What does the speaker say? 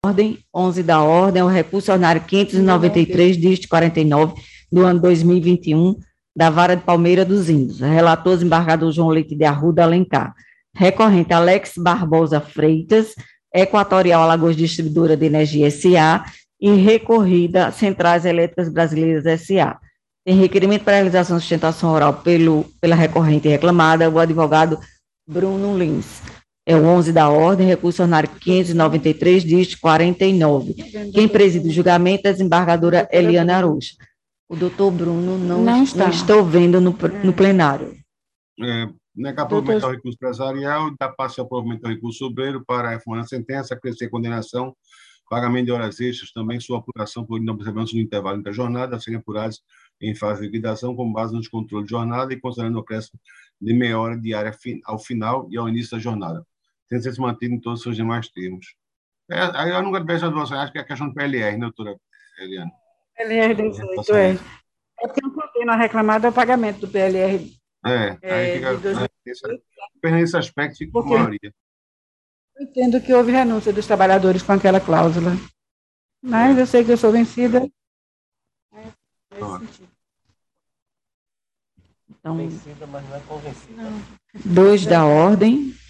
ordem, 11 da ordem, é o recurso ordinário 593, dígito 49, do ano 2021, da Vara de Palmeira dos Índios. Relator, desembargador João Leite de Arruda Alencar. Recorrente, Alex Barbosa Freitas, Equatorial Alagoas Distribuidora de Energia S.A. e recorrida Centrais Elétricas Brasileiras S.A. Tem requerimento para realização de sustentação oral pela recorrente reclamada, o advogado Bruno Lins. É o 11 da ordem, recurso ordinário 593, dígito 49. Quem preside o julgamento é a desembargadora Eliana Arouxa. O doutor Bruno não estou vendo no plenário. Negar provimento ao recurso empresarial, dar passe ao provimento ao recurso obreiro para reformar a sentença, acrescer condenação, pagamento de horas extras, também sua apuração por inobservância do intervalo entre a jornada, a serem apurados em fase de liquidação com base no descontrole de jornada e considerando o acréscimo de meia hora diária ao final e ao início da jornada, tendo se mantido em todos os seus demais termos. Aí eu nunca vejo a doação, acho que é a questão do PLR, né, doutora Eliana? PLR 18, é. É porque não contém na reclamada o pagamento do PLR. Aí fica, nesse aspecto, fica com a maioria. Eu entendo que houve renúncia dos trabalhadores com aquela cláusula. Mas eu sei que eu sou vencida. Então, vencida, mas não é convencida. 2 da ordem.